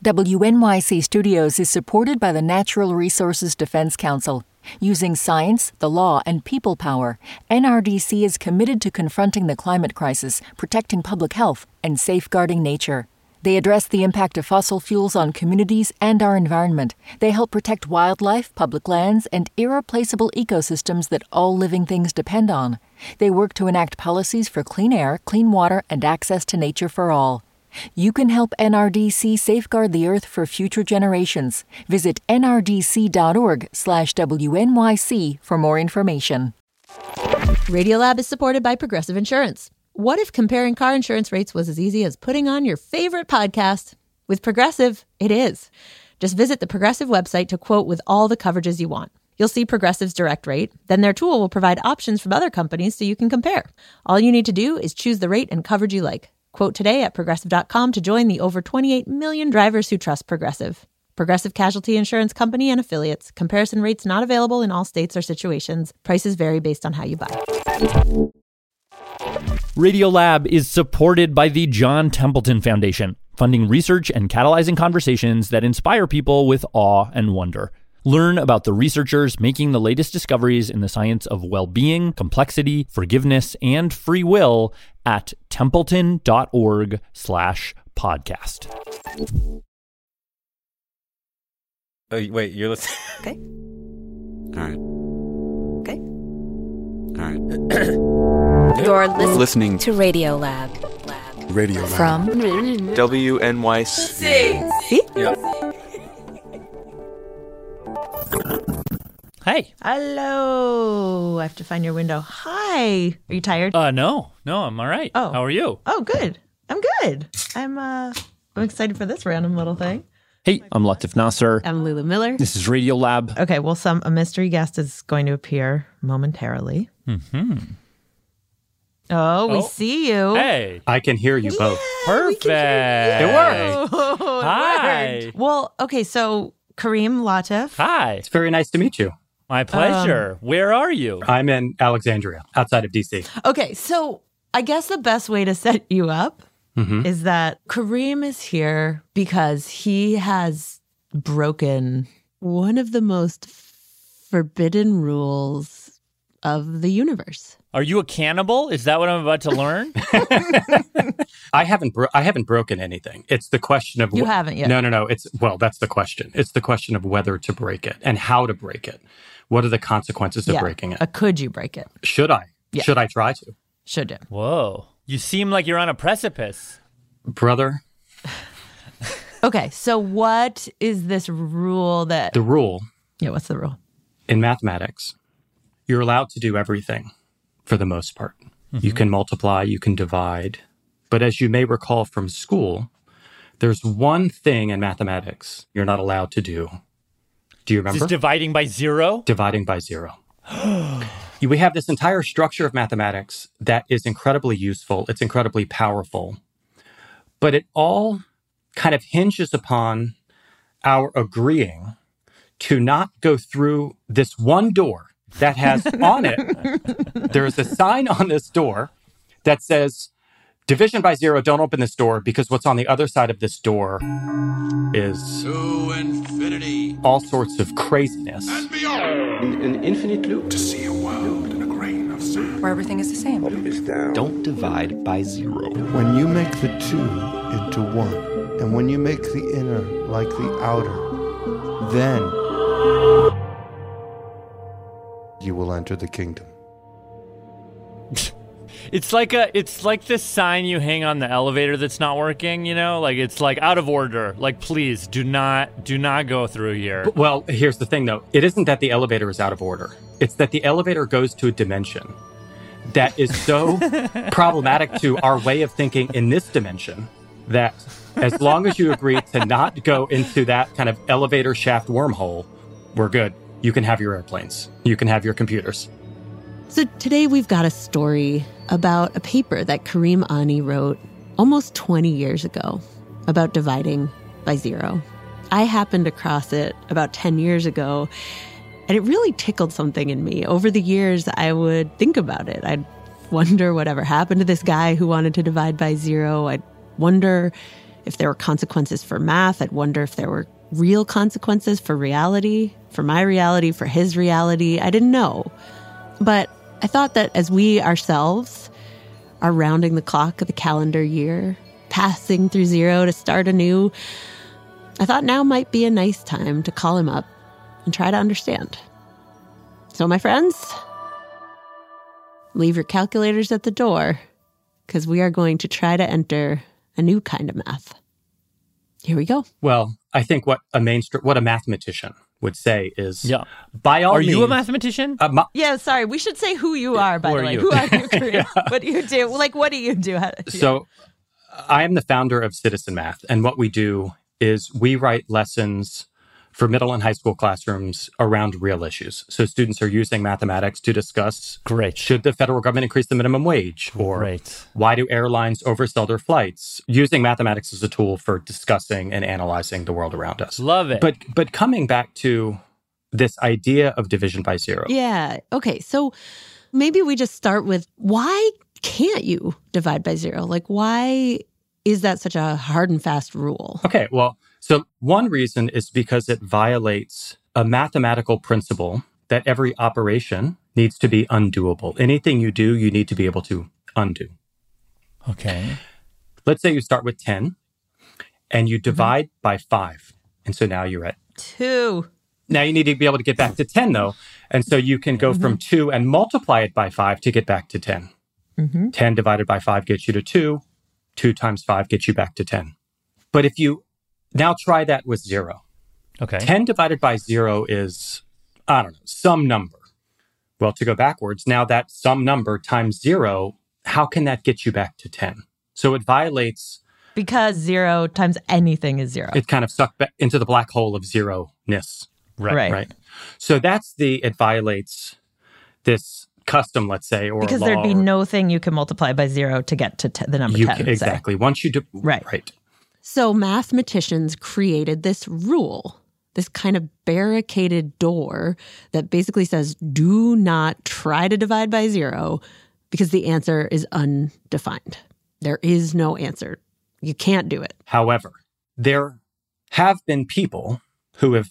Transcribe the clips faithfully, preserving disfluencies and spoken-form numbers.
W N Y C Studios is supported by the Natural Resources Defense Council. Using science, the law, and people power, N R D C is committed to confronting the climate crisis, protecting public health, and safeguarding nature. They address the impact of fossil fuels on communities and our environment. They help protect wildlife, public lands, and irreplaceable ecosystems that all living things depend on. They work to enact policies for clean air, clean water, and access to nature for all. You can help N R D C safeguard the Earth for future generations. Visit nrdc.org slash WNYC for more information. Radiolab is supported by Progressive Insurance. What if comparing car insurance rates was as easy as putting on your favorite podcast? With Progressive, it is. Just visit the Progressive website to quote with all the coverages you want. You'll see Progressive's direct rate. Then their tool will provide options from other companies so you can compare. All you need to do is choose the rate and coverage you like. Quote today at progressive dot com to join the over twenty-eight million drivers who trust Progressive. Progressive Casualty Insurance Company and Affiliates. Comparison rates not available in all states or situations. Prices vary based on how you buy. Radiolab is supported by the John Templeton Foundation, funding research and catalyzing conversations that inspire people with awe and wonder. Learn about the researchers making the latest discoveries in the science of well-being, complexity, forgiveness, and free will at templeton.org slash podcast. Oh, wait, you're listening? Okay. All right. Okay. All right. You're listening, listening to Radiolab. Lab. Radio Lab. From W N Y C. See? Yeah. Hey. Hello. I have to find your window. Hi. Are you tired? Uh, no. No, I'm all right. Oh. How are you? Oh, good. I'm good. I'm uh I'm excited for this random little thing. Hey, I'm Latif Nasser. I'm Lulu Miller. This is Radiolab. Okay, well, some a mystery guest is going to appear momentarily. Mm-hmm. Oh, we Oh. see you. Hey. I can hear you both. Perfect. It worked. Oh, it Hi. worked. Well, okay, so Kareem Latif. Hi. It's very nice to meet you. My pleasure. Where are you? I'm in Alexandria, outside of D C. Okay, so I guess the best way to set you up Mm-hmm. is that Kareem is here because he has broken one of the most forbidden rules of the universe. Are you a cannibal? Is that what I'm about to learn? I haven't bro- I haven't broken anything. It's the question of You wh- haven't yet. No, no, no. It's well, that's the question. It's the question of whether to break it and how to break it. What are the consequences of Yeah. breaking it? Uh, could you break it? Should I? Yeah. Should I try to? Should you? Whoa. You seem like you're on a precipice. Brother, Okay, so what is this rule that... the rule yeah, what's the rule? in mathematics, you're allowed to do everything for the most part. Mm-hmm. You can multiply, you can divide. But as you may recall from school, there's one thing in mathematics you're not allowed to do. Do you remember? Is this dividing by zero? Dividing by zero. We have this entire structure of mathematics that is incredibly useful. It's incredibly powerful. But it all kind of hinges upon our agreeing to not go through this one door that has on it, there's a sign on this door that says, division by zero, don't open this door, because what's on the other side of this door is To infinity all sorts of craziness. and beyond. An infinite loop. To see a world in a grain of sand. where everything is the same. Don't divide by zero. When you make the two into one, and when you make the inner like the outer, then you will enter the kingdom. It's like a it's like this sign you hang on the elevator that's not working, you know? Like it's like out of order. Like please do not do not go through here. Well, here's the thing though. It isn't that the elevator is out of order. It's that the elevator goes to a dimension that is so problematic to our way of thinking in this dimension that as long as you agree to not go into that kind of elevator shaft wormhole, we're good. You can have your airplanes. You can have your computers. So today we've got a story about a paper that Kareem Ani wrote almost twenty years ago about dividing by zero. I happened across it about ten years ago, and it really tickled something in me. Over the years, I would think about it. I'd wonder whatever happened to this guy who wanted to divide by zero. I'd wonder if there were consequences for math. I'd wonder if there were real consequences for reality, for my reality, for his reality. I didn't know. But I thought that as we ourselves are rounding the clock of the calendar year, passing through zero to start anew, I thought now might be a nice time to call him up and try to understand. So, my friends, leave your calculators at the door, because we are going to try to enter a new kind of math. Here we go. Well, I think what a mainstream, what a mathematician would say is, yeah. by all Are means, you a mathematician? Uh, ma- yeah, sorry. We should say who you are, by who the are way. You? Who are you, Kareem? Yeah. What do you do? Like, what do you do? How, yeah. So I am the founder of Citizen Math. And what we do is we write lessons for middle and high school classrooms around real issues. So students are using mathematics to discuss, Great. should the federal government increase the minimum wage? Or Great. why do airlines oversell their flights? Using mathematics as a tool for discussing and analyzing the world around us. Love it. But but coming back to this idea of division by zero. Yeah. Okay. So maybe we just start with, why can't you divide by zero? Like, why is that such a hard and fast rule? Okay. Well, so one reason is because it violates a mathematical principle that every operation needs to be undoable. Anything you do, you need to be able to undo. Okay. Let's say you start with ten and you divide mm-hmm. by five. And so now you're at two. Now you need to be able to get back to ten, though. And so you can go mm-hmm. from two and multiply it by five to get back to ten. Mm-hmm. ten divided by five gets you to two. two times five gets you back to ten. But if you now try that with zero. Okay. ten divided by zero is, I don't know, some number. Well, to go backwards, now that some number times zero, how can that get you back to ten? So it violates... Because zero times anything is zero. It kind of sucked back into the black hole of zero-ness. Right. Right. Right. So that's the, it violates this custom, let's say, or because law, there'd be or, no thing you can multiply by zero to get to t- the number you ten. Can, exactly. Say. Once you do, right. right. So mathematicians created this rule, this kind of barricaded door that basically says, do not try to divide by zero because the answer is undefined. There is no answer. You can't do it. However, there have been people who have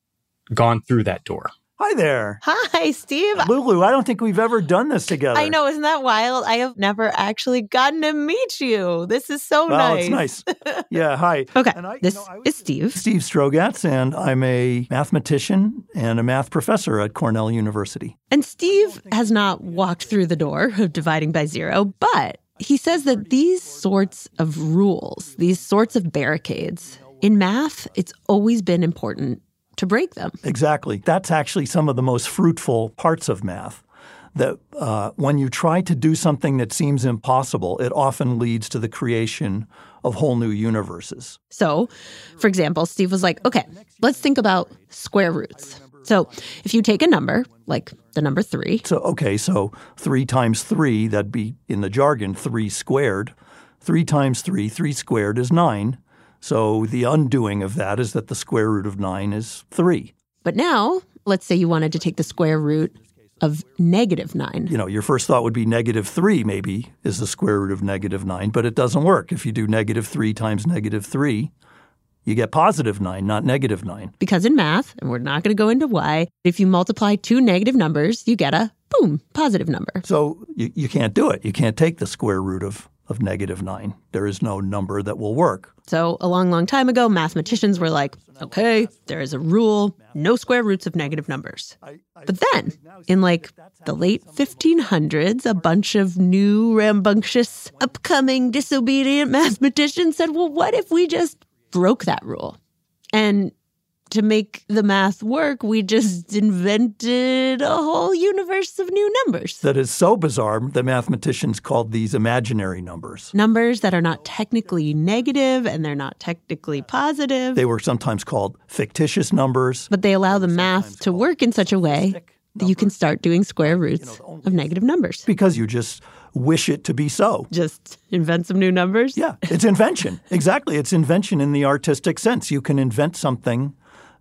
gone through that door. Hi there. Hi, Steve. Lulu, I don't think we've ever done this together. I know. Isn't that wild? I have never actually gotten to meet you. This is so well, nice. It's nice. Yeah, hi. Okay, and I, this you know, is Steve. Steve Strogatz, and I'm a mathematician and a math professor at Cornell University. And Steve has not walked through the door of dividing by zero, but he says that these sorts of rules, these sorts of barricades, in math, it's always been important to break them. Exactly. That's actually some of the most fruitful parts of math. That uh, when you try to do something that seems impossible, it often leads to the creation of whole new universes. So, for example, Steve was like, okay, let's think about square roots. So if you take a number, like the number three. So, okay, so three times three, that'd be, in the jargon, three squared. Three times three, three squared is nine. So the undoing of that is that the square root of nine is three. But now, let's say you wanted to take the square root of negative nine. You know, your first thought would be negative three maybe is the square root of negative nine, but it doesn't work. If you do negative three times negative three, you get positive nine, not negative nine. Because in math, and we're not going to go into why, if you multiply two negative numbers, you get a, boom, positive number. So you, you can't do it. You can't take the square root of of negative nine. There is no number that will work. So a long, long time ago, mathematicians were like, okay, there is a rule, no square roots of negative numbers. But then, in like the late fifteen hundreds, a bunch of new, rambunctious, upcoming, disobedient mathematicians said, well, what if we just broke that rule? And to make the math work, we just invented a whole universe of new numbers. That is so bizarre that mathematicians called these imaginary numbers. Numbers that are not technically negative and they're not technically positive. They were sometimes called fictitious numbers. But they allow the math to work in such a way that you can start doing square roots of negative numbers. Because you just wish it to be so. Just invent some new numbers? Yeah, it's invention. Exactly. It's invention in the artistic sense. You can invent something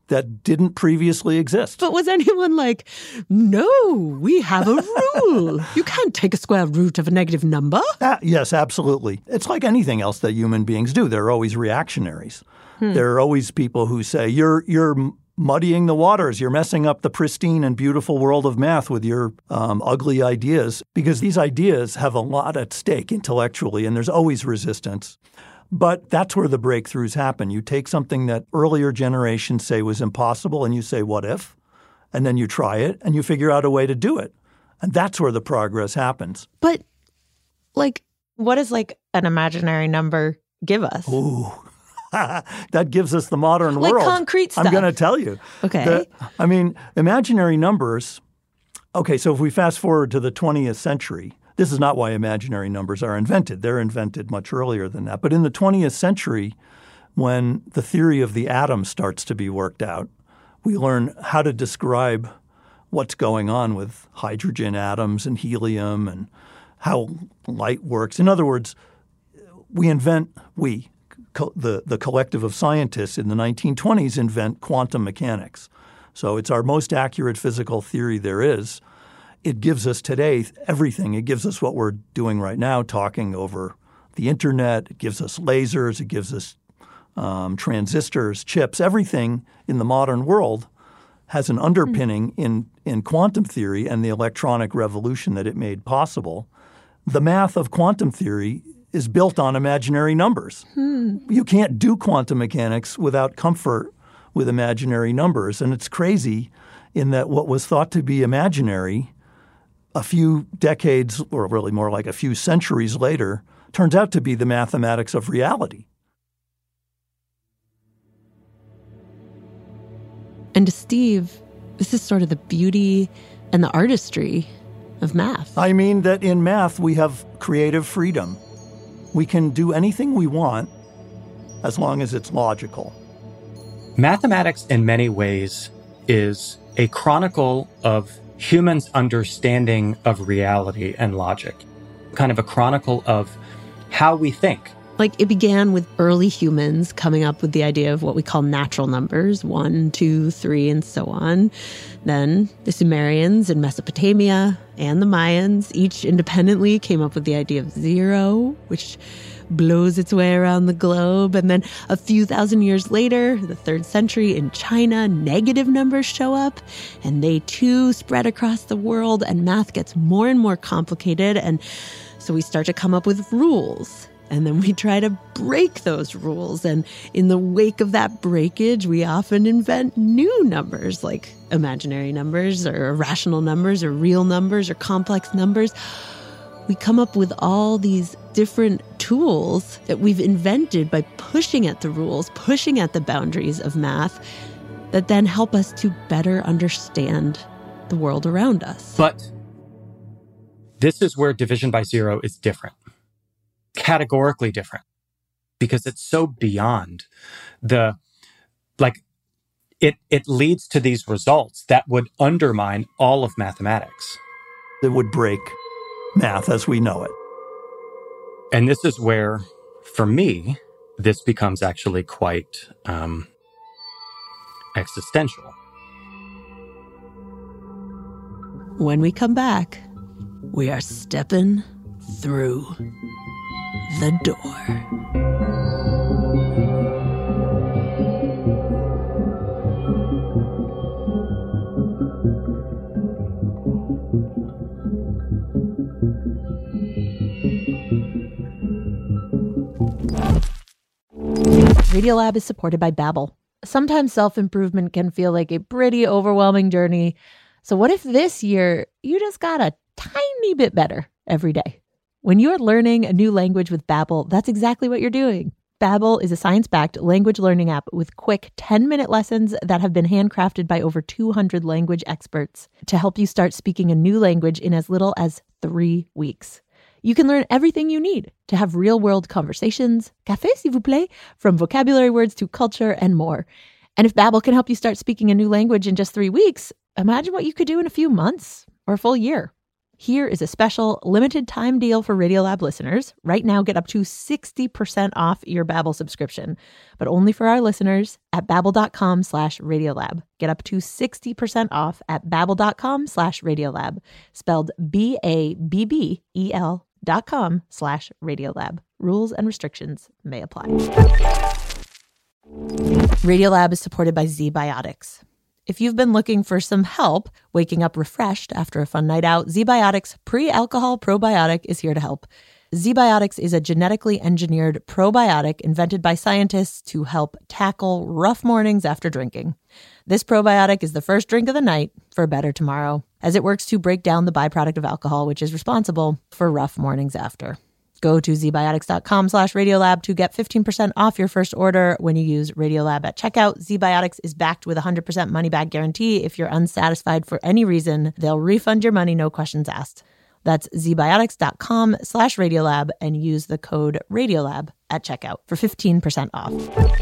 that didn't previously exist. But was anyone like, no, we have a rule. You can't take a square root of a negative number. Uh, yes, absolutely. It's like anything else that human beings do. There are always reactionaries. Hmm. There are always people who say, you're you're muddying the waters. You're messing up the pristine and beautiful world of math with your um, ugly ideas, because these ideas have a lot at stake intellectually, and there's always resistance. But that's where the breakthroughs happen. You take something that earlier generations say was impossible and you say, what if? And then you try it and you figure out a way to do it. And that's where the progress happens. But, like, what does, like, an imaginary number give us? Ooh, that gives us the modern like world. Like concrete stuff. I'm going to tell you. Okay. The, I mean, imaginary numbers. Okay, so if we fast forward to the twentieth century, this is not why imaginary numbers are invented. They're invented much earlier than that. But in the twentieth century, when the theory of the atom starts to be worked out, we learn how to describe what's going on with hydrogen atoms and helium and how light works. In other words, we invent, we, co- the, the collective of scientists in the nineteen twenties invent quantum mechanics. So it's our most accurate physical theory there is. It gives us today everything. It gives us what we're doing right now, talking over the internet. It gives us lasers. It gives us um, transistors, chips. Everything in the modern world has an underpinning in, in quantum theory and the electronic revolution that it made possible. The math of quantum theory is built on imaginary numbers. Hmm. You can't do quantum mechanics without comfort with imaginary numbers. And it's crazy in that what was thought to be imaginary a few decades, or really more like a few centuries later, turns out to be the mathematics of reality. And to Steve, this is sort of the beauty and the artistry of math. I mean that in math, we have creative freedom. We can do anything we want as long as it's logical. Mathematics, in many ways, is a chronicle of humans' understanding of reality and logic, kind of a chronicle of how we think. Like, it began with early humans coming up with the idea of what we call natural numbers, one, two, three, and so on. Then the Sumerians in Mesopotamia and the Mayans each independently came up with the idea of zero, which blows its way around the globe. And then a few thousand years later, the third century in China, negative numbers show up and they too spread across the world, and math gets more and more complicated. And so we start to come up with rules. And then we try to break those rules. And in the wake of that breakage, we often invent new numbers, like imaginary numbers or irrational numbers or real numbers or complex numbers. We come up with all these different tools that we've invented by pushing at the rules, pushing at the boundaries of math, that then help us to better understand the world around us. But this is where division by zero is different. Categorically different, because it's so beyond the, like, it it leads to these results that would undermine all of mathematics. It would break math as we know it. And this is where, for me, this becomes actually quite um, existential. When we come back, we are stepping through the door. Radiolab is supported by Babbel. Sometimes self-improvement can feel like a pretty overwhelming journey. So what if this year you just got a tiny bit better every day? When you're learning a new language with Babbel, that's exactly what you're doing. Babbel is a science-backed language learning app with quick ten-minute lessons that have been handcrafted by over two hundred language experts to help you start speaking a new language in as little as three weeks. You can learn everything you need to have real-world conversations, café s'il vous plaît, from vocabulary words to culture and more. And if Babbel can help you start speaking a new language in just three weeks, imagine what you could do in a few months or a full year. Here is a special limited time deal for Radiolab listeners. Right now, get up to sixty percent off your Babbel subscription, but only for our listeners at babbel.com slash Radiolab. Get up to sixty percent off at babbel.com slash Radiolab, spelled B A B B E L dot com slash Radiolab. Rules and restrictions may apply. Radiolab is supported by ZBiotics. If you've been looking for some help waking up refreshed after a fun night out, ZBiotics Pre-Alcohol Probiotic is here to help. ZBiotics is a genetically engineered probiotic invented by scientists to help tackle rough mornings after drinking. This probiotic is the first drink of the night for a better tomorrow, as it works to break down the byproduct of alcohol, which is responsible for rough mornings after. Go to zbiotics.com slash Radiolab to get fifteen percent off your first order when you use Radiolab at checkout. ZBiotics is backed with a one hundred percent money-back guarantee. If you're unsatisfied for any reason, they'll refund your money, no questions asked. That's zbiotics.com slash Radiolab and use the code Radiolab at checkout for fifteen percent off.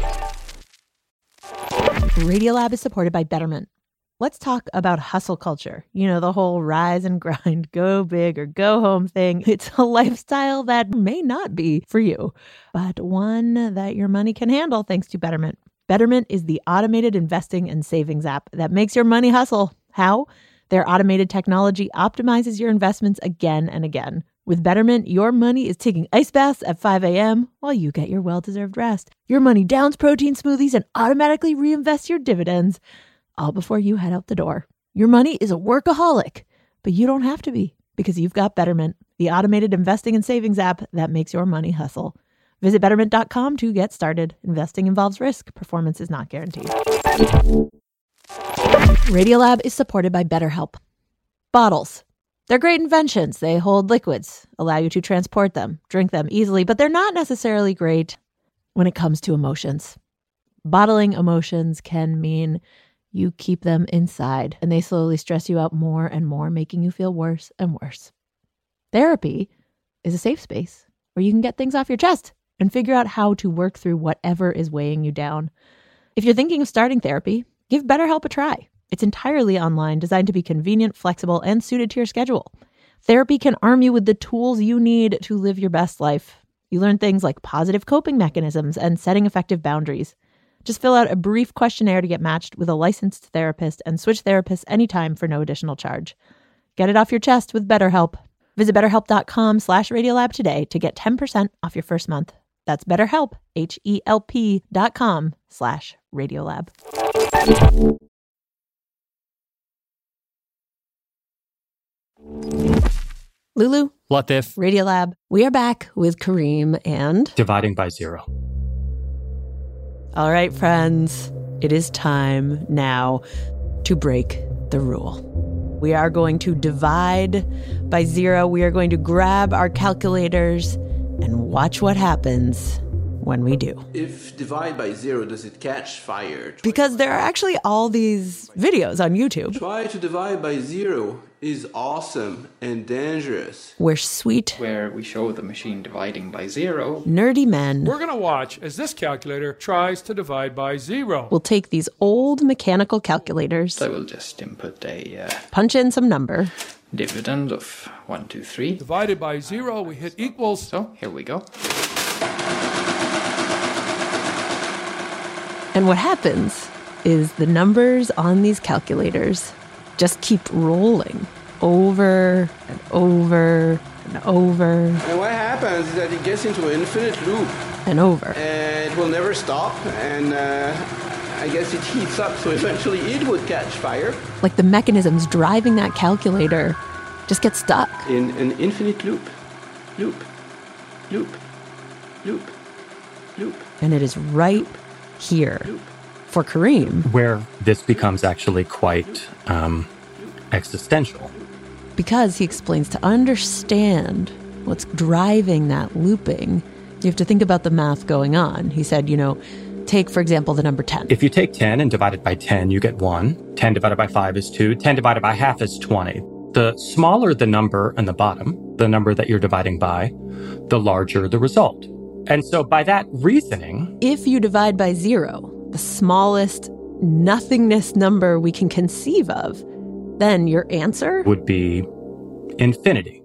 Radiolab is supported by Betterment. Let's talk about hustle culture. You know, the whole rise and grind, go big or go home thing. It's a lifestyle that may not be for you, but one that your money can handle thanks to Betterment. Betterment is the automated investing and savings app that makes your money hustle. How? Their automated technology optimizes your investments again and again. With Betterment, your money is taking ice baths at five a.m. while you get your well-deserved rest. Your money downs protein smoothies and automatically reinvests your dividends, all before you head out the door. Your money is a workaholic, but you don't have to be because you've got Betterment, the automated investing and savings app that makes your money hustle. Visit betterment dot com to get started. Investing involves risk. Performance is not guaranteed. Radiolab is supported by BetterHelp. Bottles. They're great inventions. They hold liquids, allow you to transport them, drink them easily, but they're not necessarily great when it comes to emotions. Bottling emotions can mean you keep them inside, and they slowly stress you out more and more, making you feel worse and worse. Therapy is a safe space where you can get things off your chest and figure out how to work through whatever is weighing you down. If you're thinking of starting therapy, give BetterHelp a try. It's entirely online, designed to be convenient, flexible, and suited to your schedule. Therapy can arm you with the tools you need to live your best life. You learn things like positive coping mechanisms and setting effective boundaries. Just fill out a brief questionnaire to get matched with a licensed therapist and switch therapists anytime for no additional charge. Get it off your chest with BetterHelp. Visit betterhelp.com slash Radiolab today to get ten percent off your first month. That's BetterHelp, H-E-L-P dot com slash Radiolab. Lulu. Latif. Radiolab. We are back with Kareem and... Dividing by zero. All right, friends, it is time now to break the rule. We are going to divide by zero. We are going to grab our calculators and watch what happens when we do. If divide by zero, does it catch fire? Try because there are actually all these videos on YouTube. Try to divide by zero is awesome and dangerous. Where sweet, where we show the machine dividing by zero, nerdy men we're going to watch as this calculator tries to divide by zero. We'll take these old mechanical calculators. I will just input a uh, punch in some number. Dividend of one, two, three. Divided by zero, we hit equals. So here we go. And what happens is the numbers on these calculators just keep rolling over and over and over. And what happens is that it gets into an infinite loop. And over. And it will never stop. And uh, I guess it heats up, so eventually it would catch fire. Like the mechanisms driving that calculator just get stuck. In an infinite loop. Loop. Loop. Loop. Loop. And it is right here. Loop. For Kareem, where this becomes actually quite um, existential. Because he explains to understand what's driving that looping, you have to think about the math going on. He said, you know, take, for example, the number ten. If you take ten and divide it by ten, you get one. ten divided by five is two. ten divided by half is twenty. The smaller the number on the bottom, the number that you're dividing by, the larger the result. And so by that reasoning... if you divide by zero, the smallest nothingness number we can conceive of, then your answer would be infinity.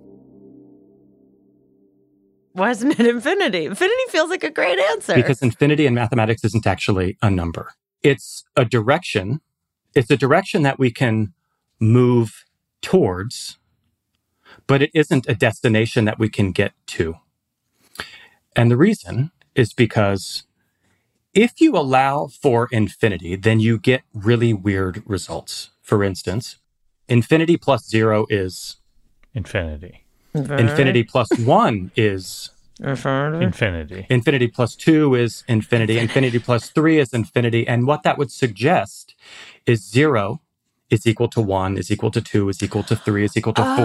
Why isn't it infinity? Infinity feels like a great answer. Because infinity in mathematics isn't actually a number. It's a direction. It's a direction that we can move towards, but it isn't a destination that we can get to. And the reason is because if you allow for infinity, then you get really weird results. For instance, infinity plus zero is Infinity. Infinity. Infinity plus one is Infinity. Infinity. Infinity plus two is infinity. Infinity plus three is infinity. And what that would suggest is zero is equal to one, is equal to two, is equal to three, is equal to four.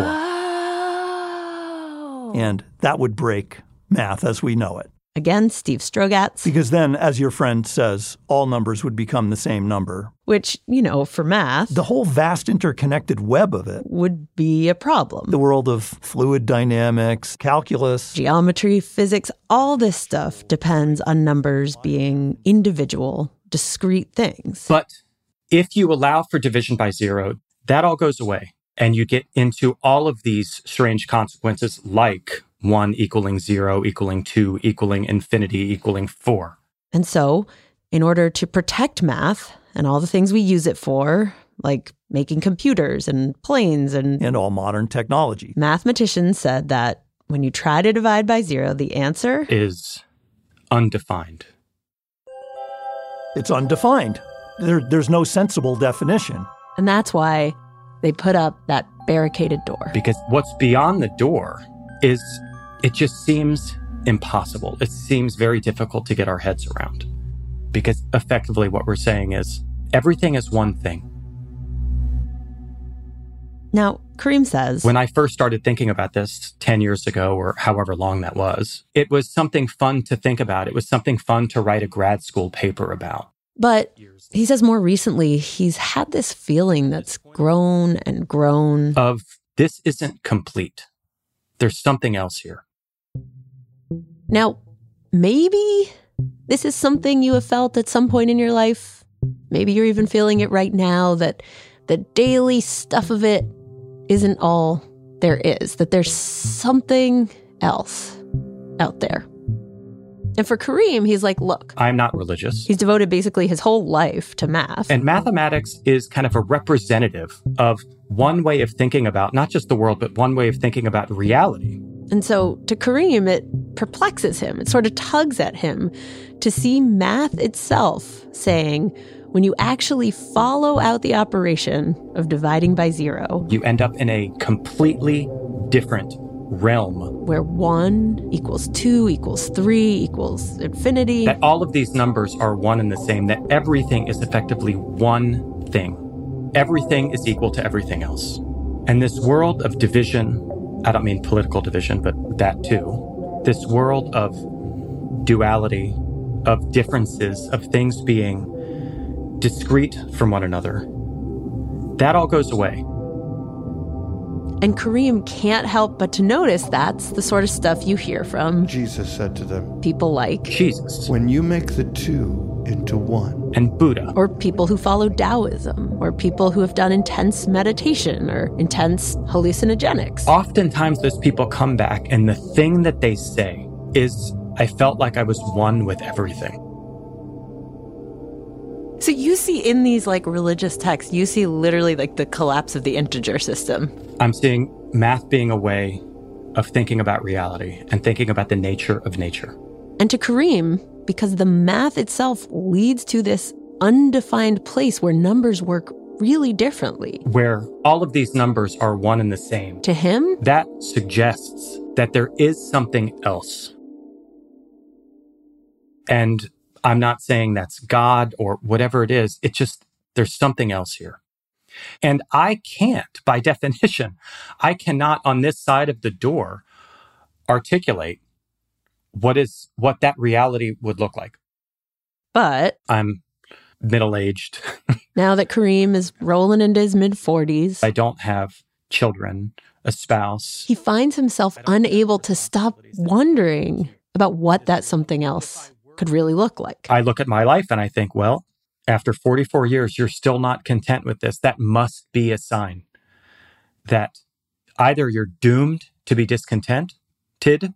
Oh. And that would break math as we know it. Again, Steve Strogatz. Because then, as your friend says, all numbers would become the same number. Which, you know, for math, the whole vast interconnected web of it would be a problem. The world of fluid dynamics, calculus, geometry, physics, all this stuff depends on numbers being individual, discrete things. But if you allow for division by zero, that all goes away. And you get into all of these strange consequences like one equaling zero, equaling two, equaling infinity, equaling four. And so, in order to protect math and all the things we use it for, like making computers and planes and... and all modern technology, mathematicians said that when you try to divide by zero, the answer... is undefined. It's undefined. There, there's no sensible definition. And that's why they put up that barricaded door. Because what's beyond the door is, it just seems impossible. It seems very difficult to get our heads around. Because effectively what we're saying is, everything is one thing. Now, Kareem says, when I first started thinking about this ten years ago, or however long that was, it was something fun to think about. It was something fun to write a grad school paper about. But he says more recently, he's had this feeling that's grown and grown. Of, this isn't complete. There's something else here. Now, maybe this is something you have felt at some point in your life. Maybe you're even feeling it right now, that the daily stuff of it isn't all there is, that there's something else out there. And for Kareem, he's like, look, I'm not religious. He's devoted basically his whole life to math. And mathematics is kind of a representative of one way of thinking about not just the world, but one way of thinking about reality. And so to Kareem, it perplexes him. It sort of tugs at him to see math itself saying, when you actually follow out the operation of dividing by zero, you end up in a completely different realm. Where one equals two equals three equals infinity. That all of these numbers are one and the same, that everything is effectively one thing. Everything is equal to everything else. And this world of division, I don't mean political division, but that too. This world of duality, of differences, of things being discrete from one another, that all goes away. And Kareem can't help but to notice that's the sort of stuff you hear from Jesus said to them, people like Jesus. When you make the two into one. And Buddha. Or people who follow Taoism, or people who have done intense meditation or intense hallucinogenics. Oftentimes those people come back and the thing that they say is, I felt like I was one with everything. So you see in these like religious texts, you see literally like the collapse of the integer system. I'm seeing math being a way of thinking about reality and thinking about the nature of nature. And to Kareem, because the math itself leads to this undefined place where numbers work really differently. Where all of these numbers are one and the same. To him, that suggests that there is something else. And I'm not saying that's God or whatever it is. It's just, there's something else here. And I can't, by definition, I cannot on this side of the door articulate what is, what that reality would look like. But I'm middle-aged. Now that Kareem is rolling into his mid-forties. I don't have children, a spouse. He finds himself unable to stop wondering about what that something else could really look like. I look at my life and I think, well, after forty-four years, you're still not content with this. That must be a sign that Either you're doomed to be discontented,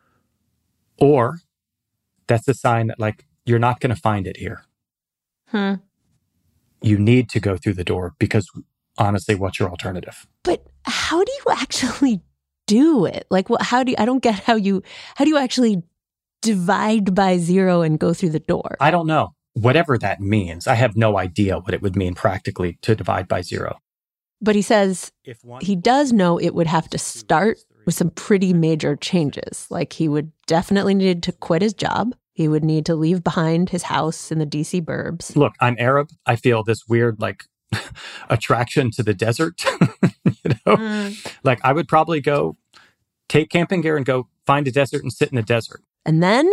or that's a sign that, like, you're not going to find it here. Hmm. You need to go through the door because, honestly, what's your alternative? But how do you actually do it? Like, what? How do you, I don't get how you how do you actually divide by zero and go through the door? I don't know. Whatever that means, I have no idea what it would mean practically to divide by zero. But he says he does know it would have to start with some pretty major changes. Like, he would definitely need to quit his job. He would need to leave behind his house in the D C burbs. Look, I'm Arab. I feel this weird, like, attraction to the desert. you know, mm. Like, I would probably go take camping gear and go find a desert and sit in the desert. And then,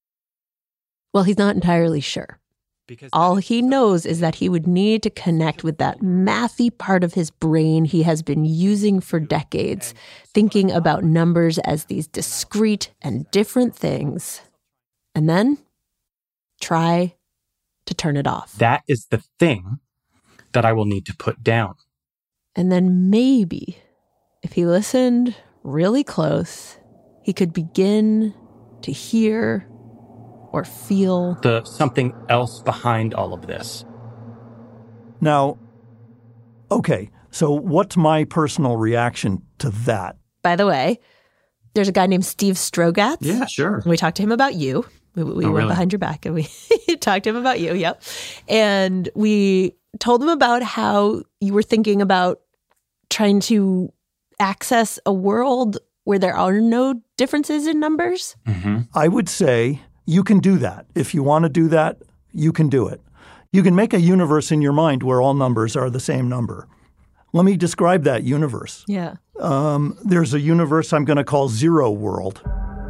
well, he's not entirely sure. Because all he knows is that he would need to connect with that mathy part of his brain he has been using for decades, thinking about numbers as these discrete and different things. And then try to turn it off. That is the thing that I will need to put down. And then maybe, if he listened really close, he could begin to hear or feel the something else behind all of this. Now, okay, so what's my personal reaction to that? By the way, there's a guy named Steve Strogatz. Yeah, sure. We talked to him about you. We, we oh, went really? behind your back and we talked to him about you. Yep. And we told him about how you were thinking about trying to access a world where there are no differences in numbers. Mm-hmm. I would say you can do that. If you want to do that, you can do it. You can make a universe in your mind where all numbers are the same number. Let me describe that universe. Yeah. Um, there's a universe I'm going to call Zero World.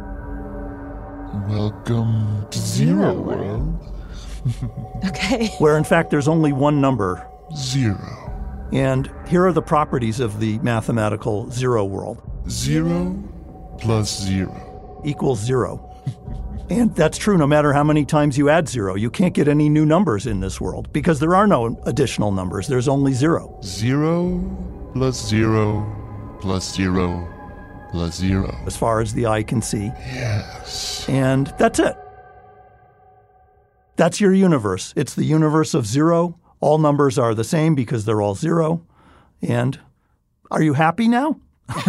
Welcome to Zero World. Okay. Where, in fact, there's only one number. Zero. And here are the properties of the mathematical Zero World. Zero plus zero. Equals zero. And that's true no matter how many times you add zero. You can't get any new numbers in this world because there are no additional numbers. There's only zero. Zero plus zero plus zero plus zero. As far as the eye can see. Yes. And that's it. That's your universe. It's the universe of zero. All numbers are the same because they're all zero. And are you happy now?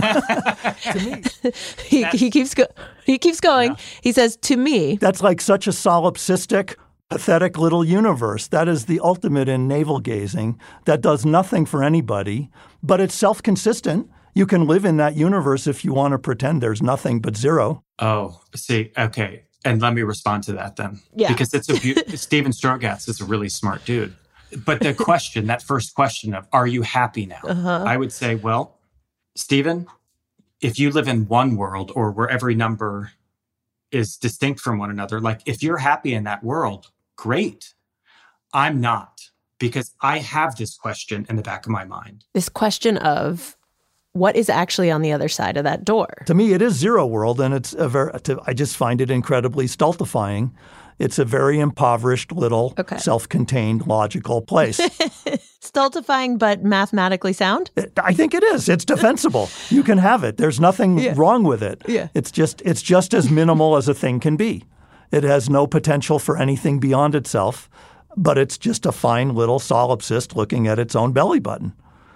To me. he, he keeps go- he keeps going. Yeah. He says, to me. That's like such a solipsistic, pathetic little universe. That is the ultimate in navel-gazing. That does nothing for anybody, but it's self-consistent. You can live in that universe if you want to pretend there's nothing but zero. Oh, see, okay. And let me respond to that then. Yeah. Because it's a be- Steven Strogatz is a really smart dude. But the question, that first question of, are you happy now? Uh-huh. I would say, well, Steven, if you live in one world or where every number is distinct from one another, like if you're happy in that world, great. I'm not, because I have this question in the back of my mind. This question of what is actually on the other side of that door? To me, it is Zero World, and it's a very, I just find it incredibly stultifying. It's a very impoverished little okay. self-contained logical place. Stultifying but mathematically sound? I think it is. It's defensible. You can have it. There's nothing yeah. wrong with it. Yeah. It's just it's just as minimal as a thing can be. It has no potential for anything beyond itself, but it's just a fine little solipsist looking at its own belly button.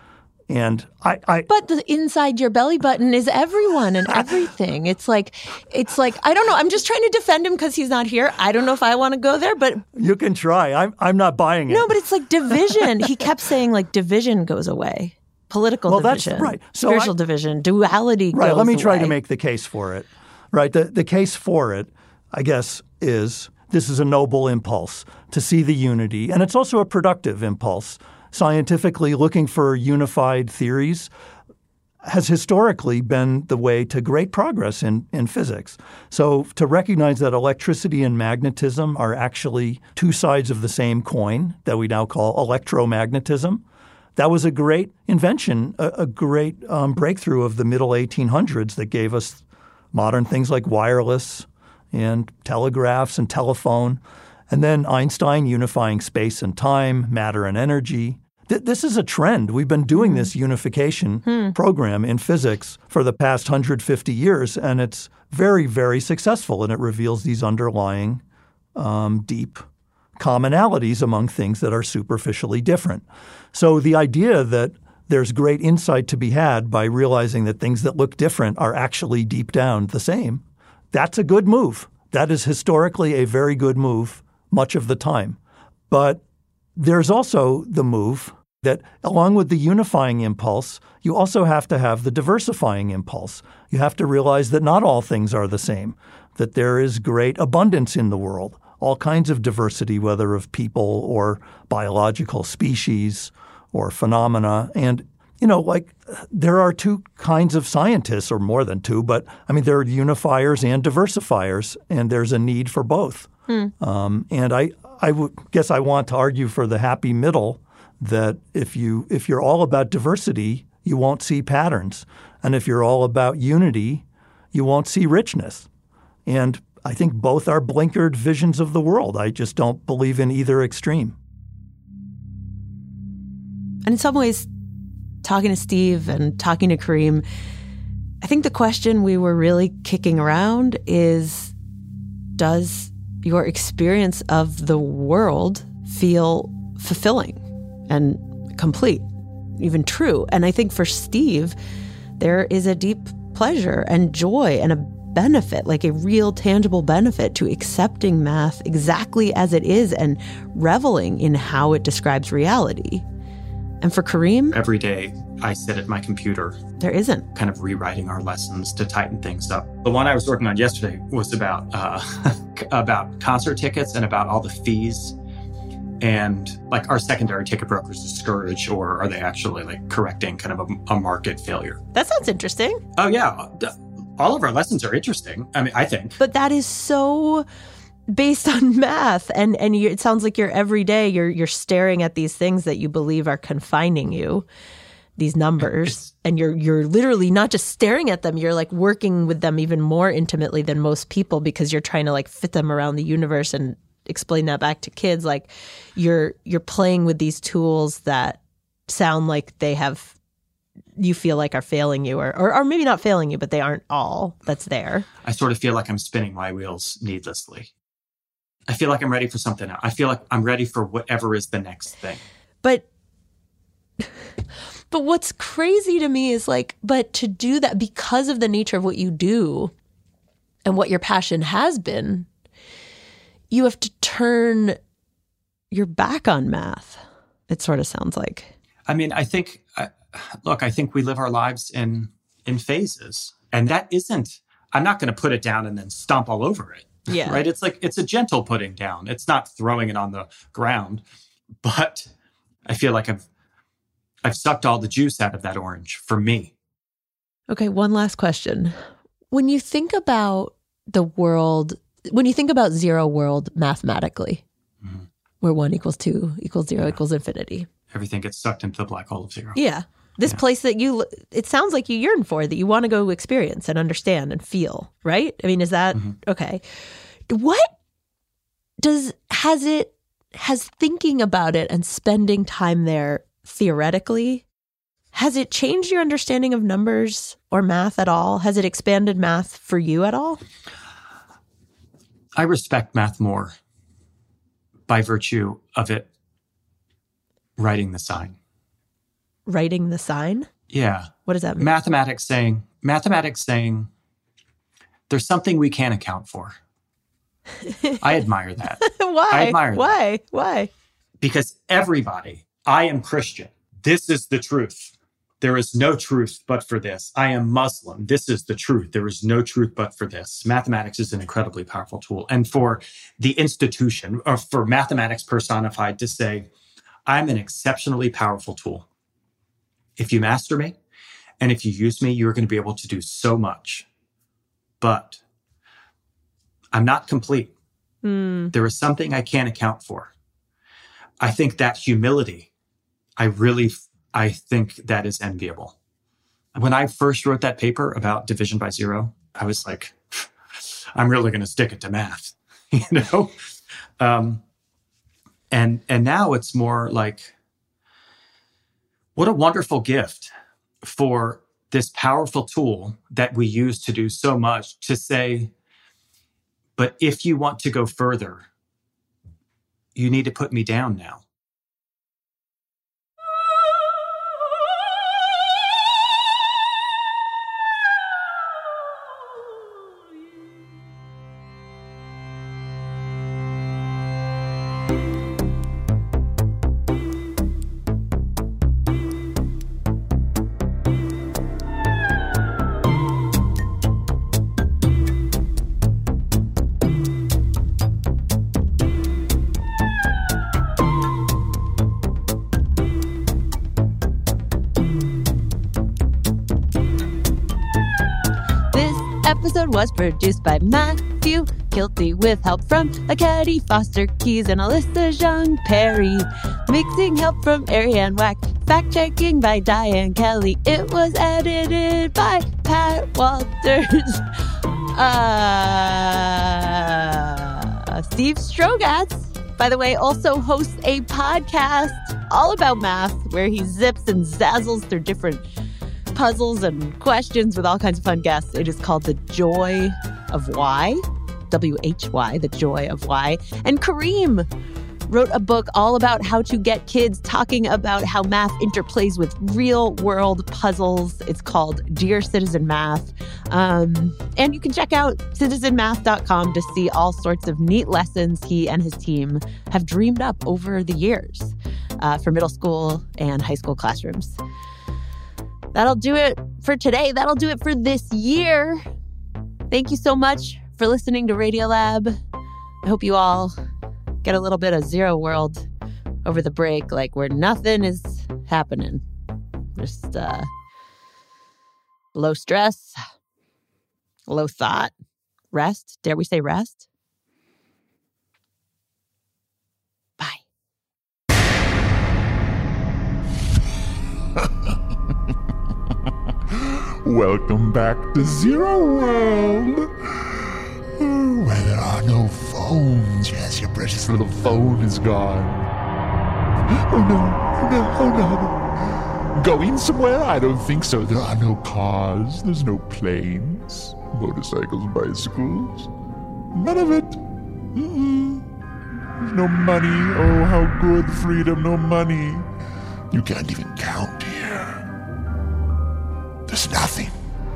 And I, I But the inside your belly button is everyone and everything. It's like, it's like, I don't know. I'm just trying to defend him because he's not here. I don't know if I want to go there, but. You can try. I'm, I'm not buying it. No, but it's like division. He kept saying like division goes away. Political well, division. That's right. So spiritual I, division. Duality right, goes let me away. try to make the case for it. Right. The, the case for it, I guess, is this is a noble impulse to see the unity. And it's also a productive impulse. Scientifically, looking for unified theories has historically been the way to great progress in, in physics. So to recognize that electricity and magnetism are actually two sides of the same coin that we now call electromagnetism, that was a great invention, a, a great um, breakthrough of the middle eighteen hundreds that gave us modern things like wireless and telegraphs and telephone. And then Einstein unifying space and time, matter and energy. th- this is a trend. We've been doing mm. this unification mm. program in physics for the past one hundred fifty years, and it's very, very successful, and it reveals these underlying um, deep commonalities among things that are superficially different. So the idea that there's great insight to be had by realizing that things that look different are actually deep down the same, that's a good move. That is historically a very good move much of the time. But there's also the move that along with the unifying impulse, you also have to have the diversifying impulse. You have to realize that not all things are the same, that there is great abundance in the world, all kinds of diversity, whether of people or biological species or phenomena. And, you know, like there are two kinds of scientists, or more than two, but I mean, there are unifiers and diversifiers, and there's a need for both. Hmm. Um, and I, I w- guess I want to argue for the happy middle that if you if you're all about diversity, you won't see patterns. And if you're all about unity, you won't see richness. And I think both are blinkered visions of the world. I just don't believe in either extreme. And in some ways, talking to Steve and talking to Kareem, I think the question we were really kicking around is, does your experience of the world feel fulfilling and complete, even true? And I think for Steve, there is a deep pleasure and joy and a benefit, like a real tangible benefit to accepting math exactly as it is and reveling in how it describes reality. And for Kareem, every day I sit at my computer. There isn't. Kind of rewriting our lessons to tighten things up. The one I was working on yesterday was about uh, about concert tickets and about all the fees. And like, are secondary ticket brokers discouraged, or are they actually like correcting kind of a, a market failure? That sounds interesting. Oh, yeah. All of our lessons are interesting. I mean, I think. But that is so based on math. And and you, it sounds like you're every day you're you're staring at these things that you believe are confining you, these numbers. It's, and you're you're literally not just staring at them, you're like working with them even more intimately than most people, because you're trying to like fit them around the universe and explain that back to kids. Like you're you're playing with these tools that sound like they have, you feel like are failing you, or, or or maybe not failing you, but they aren't all that's there. I sort of feel like I'm spinning my wheels needlessly. I feel like I'm ready for something else. I feel like I'm ready for whatever is the next thing. But but what's crazy to me is like, but to do that because of the nature of what you do and what your passion has been, you have to turn your back on math, it sort of sounds like. I mean, I think, uh, look, I think we live our lives in in phases. And that isn't, I'm not going to put it down and then stomp all over it. Yeah. Right? It's like, it's a gentle putting down. It's not throwing it on the ground. But I feel like I've I've sucked all the juice out of that orange for me. Okay, one last question. When you think about the world, when you think about zero world mathematically, mm-hmm. where one equals two equals zero yeah. equals infinity. Everything gets sucked into the black hole of zero. Yeah. This yeah. place that you, it sounds like you yearn for, that you want to go experience and understand and feel, right? I mean, is that, mm-hmm. okay. What does, has it, has thinking about it and spending time there theoretically, has it changed your understanding of numbers or math at all? Has it expanded math for you at all? I respect math more by virtue of it writing the sign. Writing the sign? Yeah. What does that mean? Mathematics saying, mathematics saying, there's something we can't account for. I admire that. Why? I admire that. Why? Why? Because everybody, I am Christian. This is the truth. There is no truth but for this. I am Muslim. This is the truth. There is no truth but for this. Mathematics is an incredibly powerful tool. And for the institution, or for mathematics personified to say, I'm an exceptionally powerful tool. If you master me, and if you use me, you're going to be able to do so much. But I'm not complete. Mm. There is something I can't account for. I think that humility, I really, I think that is enviable. When I first wrote that paper about division by zero, I was like, I'm really going to stick it to math, you know? Um, and, and now it's more like, What a wonderful gift for this powerful tool that we use to do so much, to say, but if you want to go further, you need to put me down now. Episode was produced by Matthew Kilty with help from Akedi Foster Keys and Alyssa Jean Perry. Mixing help from Ariane Wack. Fact checking by Diane Kelly. It was edited by Pat Walters. Uh, Steve Strogatz, by the way, also hosts a podcast all about math where he zips and zazzles through different puzzles and questions with all kinds of fun guests. It is called The Joy of Why, W H Y, The Joy of Why. And Kareem wrote a book all about how to get kids talking about how math interplays with real-world puzzles. It's called Dear Citizen Math. Um, and you can check out citizen math dot com to see all sorts of neat lessons he and his team have dreamed up over the years uh, for middle school and high school classrooms. That'll do it for today. That'll do it for this year. Thank you so much for listening to Radiolab. I hope you all get a little bit of Zero World over the break, like where nothing is happening. Just uh, low stress, low thought, rest. Dare we say rest? Bye. Welcome back to Zero World, where there are no phones. Yes, your precious little phone is gone. Oh no, oh no, oh no. Going somewhere? I don't think so. There are no cars, there's no planes, motorcycles, bicycles. None of it. Mm-mm. There's no money. Oh, how good, freedom, no money. You can't even count here. There's nothing.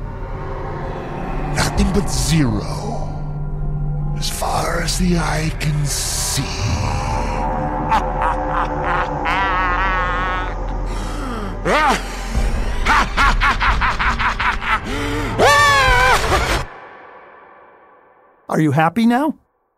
Nothing but zero. As far as the eye can see. Are you happy now?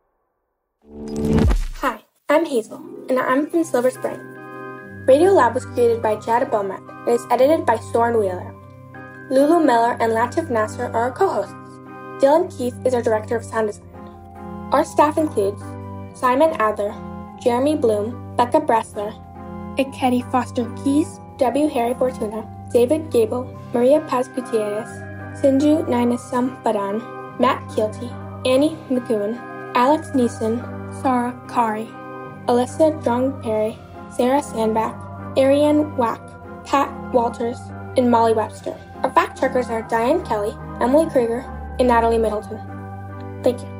Hi, I'm Hazel, and I'm from Silver Spring. Radiolab was created by Jad Abelmet and is edited by Soren Wheeler. Lulu Miller and Latif Nasser are our co-hosts. Dylan Keith is our director of sound design. Our staff includes Simon Adler, Jeremy Bloom, Becca Bressler, Akedi Foster Keys, W. Harry Fortuna, David Gable, Maria Paz Gutierrez, Sinju Nainasam Badan, Matt Keelty, Annie McEwen, Alex Neeson, Sarah Kari, Alyssa Drong Perry, Sarah Sandback, Ariane Wack, Pat Walters, and Molly Webster. Our fact checkers are Diane Kelly, Emily Krieger, and Natalie Middleton. Thank you.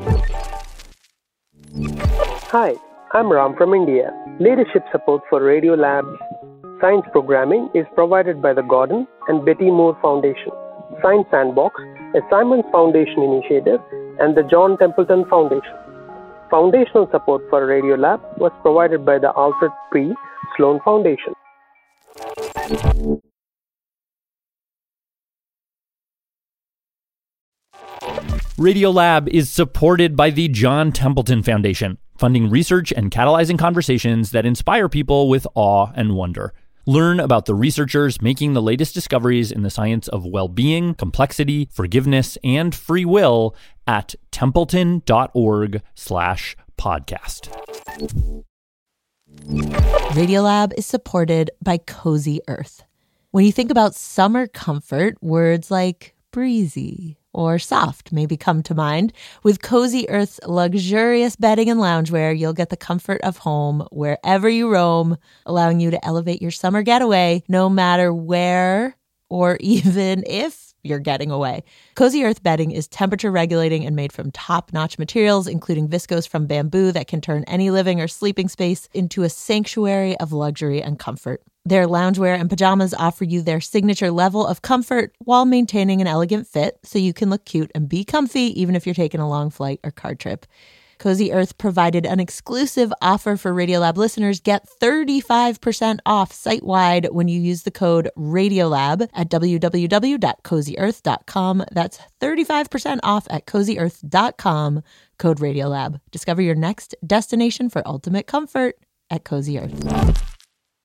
Hi, I'm Ram from India. Leadership support for Radiolab's science programming is provided by the Gordon and Betty Moore Foundation, Science Sandbox, a Simons Foundation initiative, and the John Templeton Foundation. Foundational support for Radiolab was provided by the Alfred P. Sloan Foundation. Radiolab is supported by the John Templeton Foundation, funding research and catalyzing conversations that inspire people with awe and wonder. Learn about the researchers making the latest discoveries in the science of well-being, complexity, forgiveness, and free will at templeton.org slash podcast. Radiolab is supported by Cozy Earth. When you think about summer comfort, words like breezy or soft maybe come to mind. With Cozy Earth's luxurious bedding and loungewear, you'll get the comfort of home wherever you roam, allowing you to elevate your summer getaway no matter where or even if you're getting away. Cozy Earth bedding is temperature regulating and made from top-notch materials, including viscose from bamboo that can turn any living or sleeping space into a sanctuary of luxury and comfort. Their loungewear and pajamas offer you their signature level of comfort while maintaining an elegant fit, so you can look cute and be comfy even if you're taking a long flight or car trip. Cozy Earth provided an exclusive offer for Radiolab listeners. Get thirty-five percent off site-wide when you use the code Radiolab at w w w dot cozy earth dot com. That's thirty-five percent off at cozy earth dot com, code Radiolab. Discover your next destination for ultimate comfort at Cozy Earth.